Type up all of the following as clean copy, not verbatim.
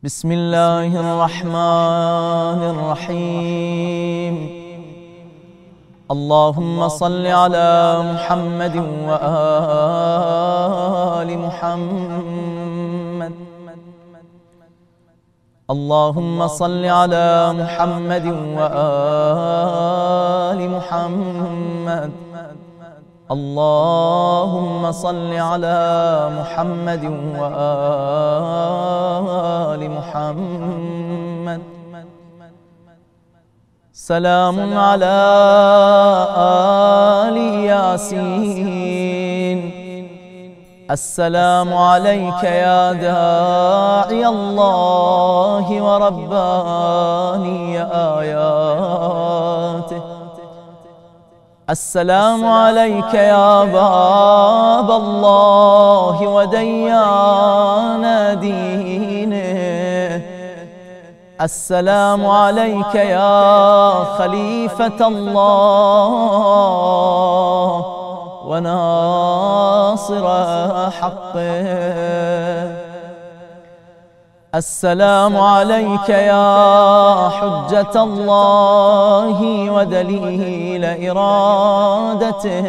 بسم الله الرحمن الرحيم. اللهم صل على محمد وآل محمد. اللهم صل على محمد وآل محمد. اللهم صل على محمد وآل محمد. سلام على آل ياسين. السلام عليك يا داعي الله ورباني آياته. السلام عليك يا باب الله وديان دينه. السلام عليك يا خليفة الله وناصر حقه. السلام عليك يا حجة الله ودليل إرادته.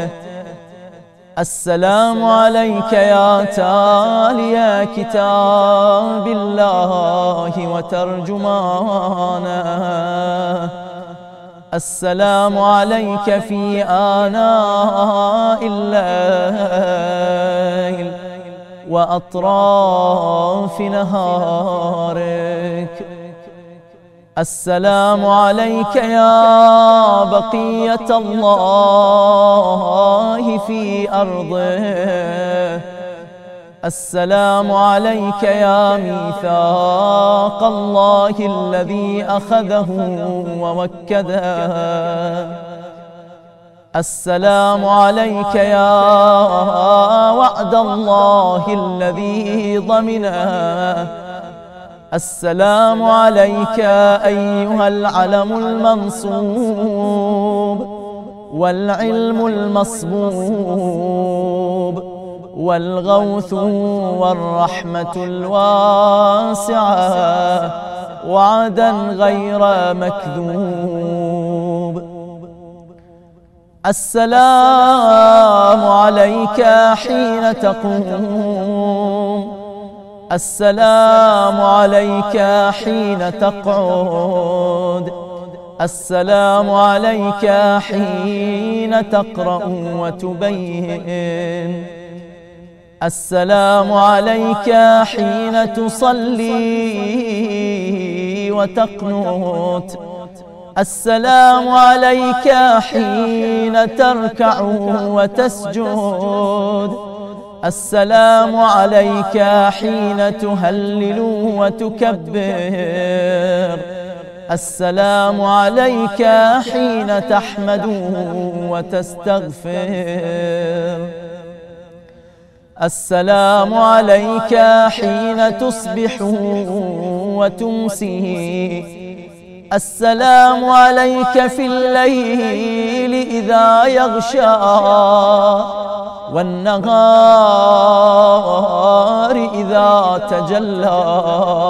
السلام عليك يا تالي كتاب الله وترجمانه. السلام عليك في آناء الليل وأطراف نهارك. السلام عليك يا بقية الله في أرضه. السلام عليك يا ميثاق الله الذي أخذه ووكده. السلام عليك يا وعد الله الذي ضمنه. السلام عليك أيها العلم المنصوب والعلم المصبوب والغوث والرحمة الواسعة وعدا غير مكذوب. السلام عليك حين تقوم. السلام عليك حين تقعد. السلام عليك حين تقرأ وتبين. السلام عليك حين تصلي وتقنت. السلام عليك حين تركع وتسجد. السلام عليك حين تهلل وتكبر. السلام عليك حين تحمد وتستغفر. السلام عليك حين تصبح وتمسي. السلام عليك في الليل إذا يغشى والنهار إذا تجلى.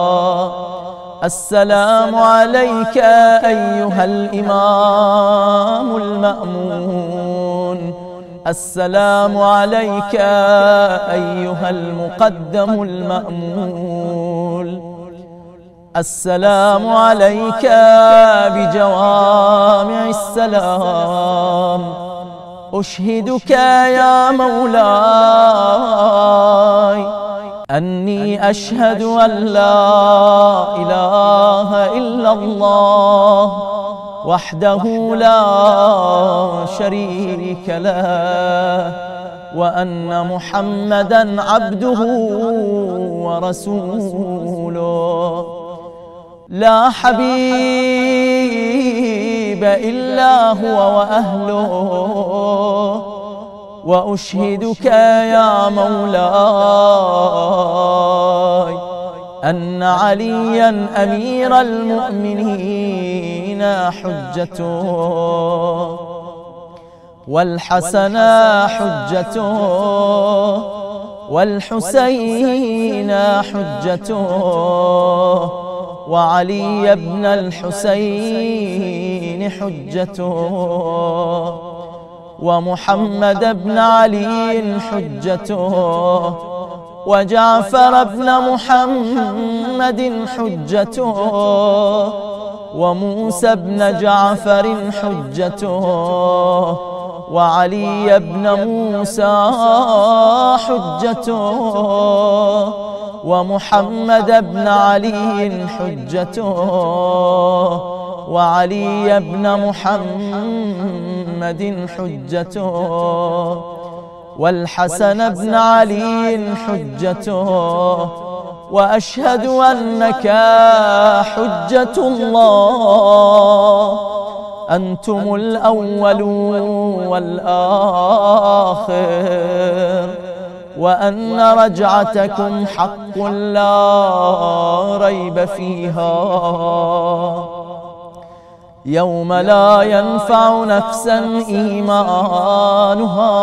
السلام عليك أيها الإمام المأمون. السلام عليك أيها المقدم المأمول. السلام عليك بجوامع السلام. أشهدك يا مولاي أني أشهد أن لا إله إلا الله وحده لا شريك له وأن محمدًا عبده ورسوله. لا حبيب إلا هو وأهله. وأشهدك يا مولاي أن عليا أمير المؤمنين حجته والحسن حجته والحسين حجته، وعلي بن الحسين حجته، ومحمد بن علي حجته، وجعفر بن محمد حجته، وموسى بن جعفر حجته، وعلي بن موسى حجته، ومحمد بن علي حجته، وعلي بن محمد حجته، والحسن بن علي حجته. وأشهد أنك حجة الله، أنتم الأول والآخر، وأن رجعتكم حق لا ريب فيها، يوم لا ينفع نفسا إيمانها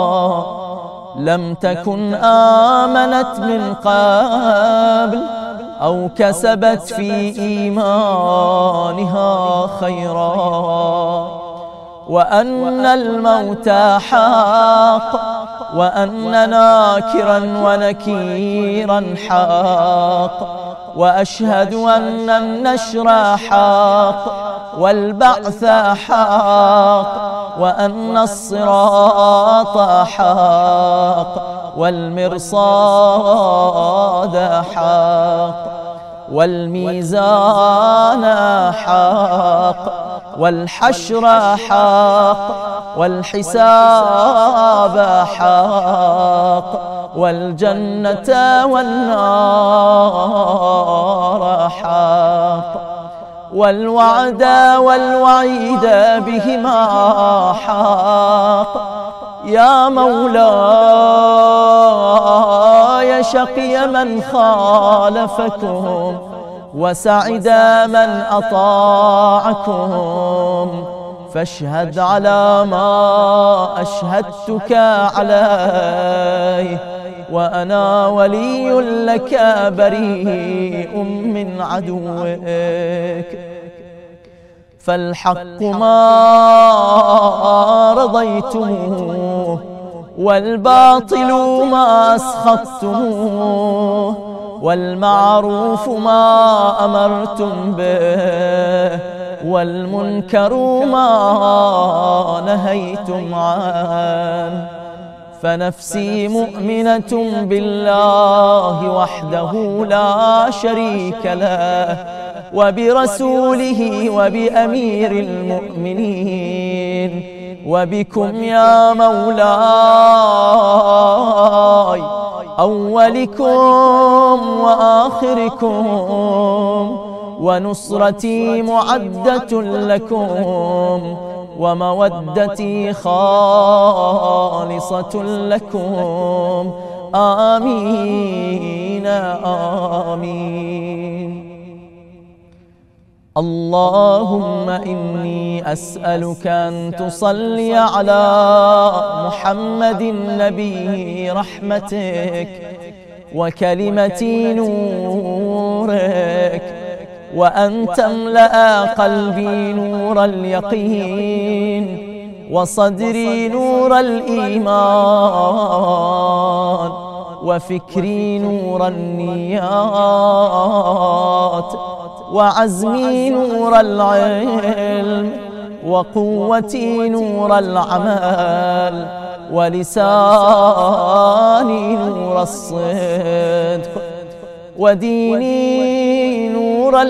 لم تكن آمنت من قبل أو كسبت في إيمانها خيرا، وأن الموت حق، وأن ناكرا ونكيرا حق، وأشهد أن النشر حق، والبعث حق، وأن الصراط حق، والمرصاد حق، والميزان حق، والحشر حق، والحساب حق، والجنة والنار حق، والوعد والوعيد بهما حق. يا مولاي شقي من خالفكم، وسعد من أطاعكم، فاشهد على ما أشهدتك عليه، وأنا ولي لك بريء من عدوك. فالحق ما رضيتموه، والباطل ما أسخطتموه، والمعروف ما أمرتم به، والمنكر ما نهيتم عنه. فنفسي مؤمنة بالله وحده لا شريك له، وبرسوله وبأمير المؤمنين، وبكم يا مولاي أولكم وآخركم، ونصرتي معدة لكم، ومودتي خالصة لكم. آمين آمين. اللهم إني أسألك أن تصلي على محمد نبي رحمتك وكلمة نورك، وأن تملأ قلبي نور اليقين، وصدري نور الإيمان، وفكري نور النيات، وعزمي نور العلم، وقوتي نور العمل، ولساني نور الصدق، وديني نور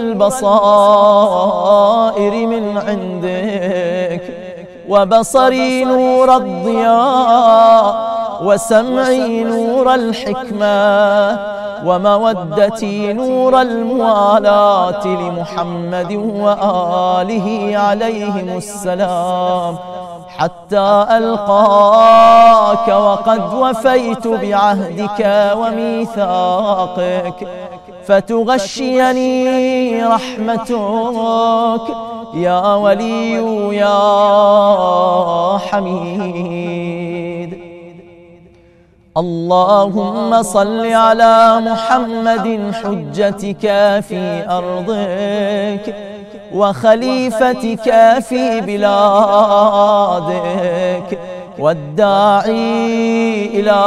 البصائر من عندك، وبصري نور الضياء، وسمعي نور الحكمة، ومودتي نور الموالاة لمحمد وآله عليهم السلام، حتى ألقاك وقد وفيت بعهدك وميثاقك، فتغشيني رحمتك يا ولي يا حميد. اللهم صل على محمد حجتك في أرضك وخليفتك في بلادك والداعي إلى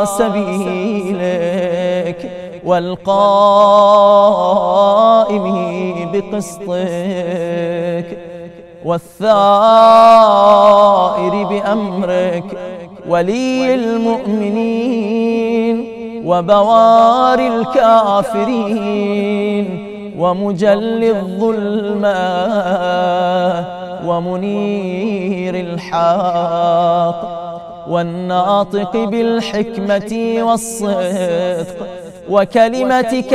سبيلك والقائم بقسطك والثائر بأمرك ولي المؤمنين وبوار الكافرين ومجل الظلمة ومنير الحق والناطق بالحكمة والصدق وكلمتك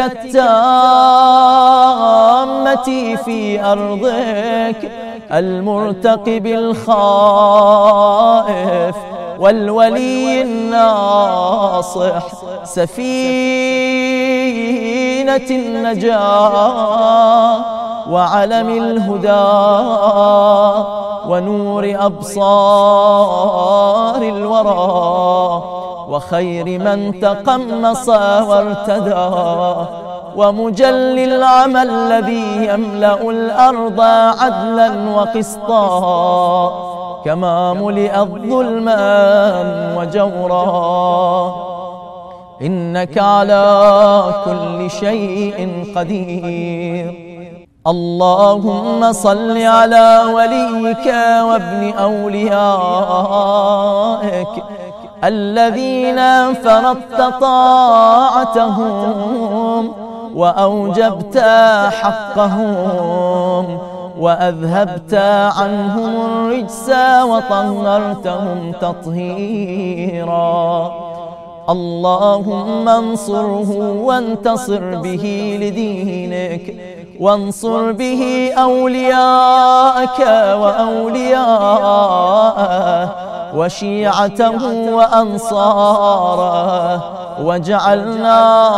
التامة في أرضك المرتقب الخائف والولي الناصح سفينة النجاة وعلم الهدى ونور أبصار الورى وخير من تقمص وارتدى ومجل العمل الذي يملأ الأرض عدلا وقسطا كما ملئت ظلما وجورا إنك على كل شيء قدير. اللهم صل على وليك وابن أوليائك الذين فرضت طاعتهم وأوجبت حقهم وأذهبت عنهم الرجس وطهرتهم تطهيرا. اللهم انصره وانتصر به لدينك وانصر به أولياءك وأولياءه وشيعته وأنصاره واجعلنا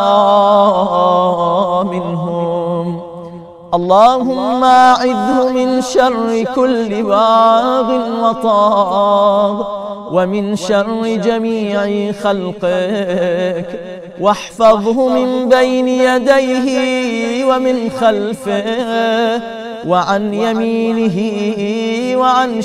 منهم. اللهم أعذه من شر كل باغ وطاغ ومن شر جميع خلقك واحفظه من بين يديه ومن خلفه وعن يمينه وعن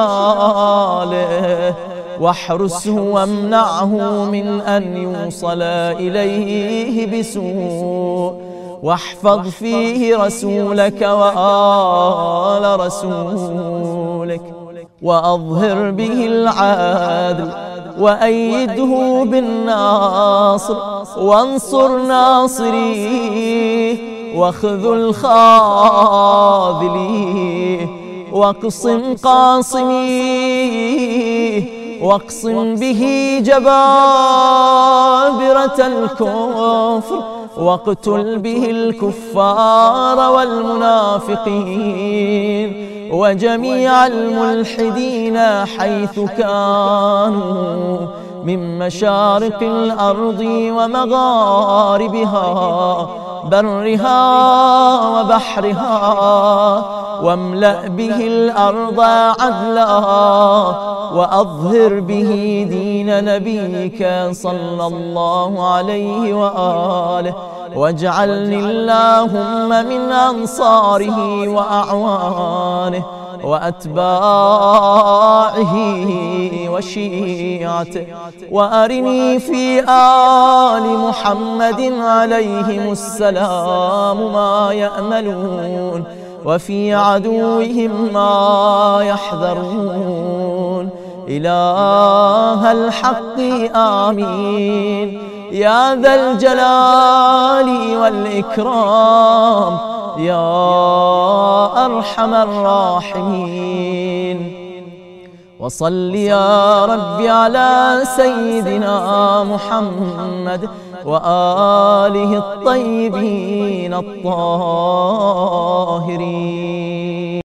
شماله واحرسه وامنعه من أن يوصل إليه بسوء واحفظ فيه رسولك وآل رسولك وأظهر به العدل وأيده بالناصر وانصر ناصريه واخذل خاذليه واقصم قاصميه واقصم به جبابرة الكفر واقتل به الكفار والمنافقين وجميع الملحدين حيث كانوا من مشارق الأرض ومغاربها برها وبحرها واملأ به الأرض عدلا وأظهر به دين نبيك صلى الله عليه وآله واجعلني اللهم من أنصاره وأعوانه وأتباعه وشيعته وأرني في آل محمد عليهم السلام ما يأملون وفي عدوهم ما يحذرون. إله الحق آمين يا ذا الجلال والإكرام يا أرحم الراحمين. وصل يا رب على سيدنا محمد وآله الطيبين الطاهرين.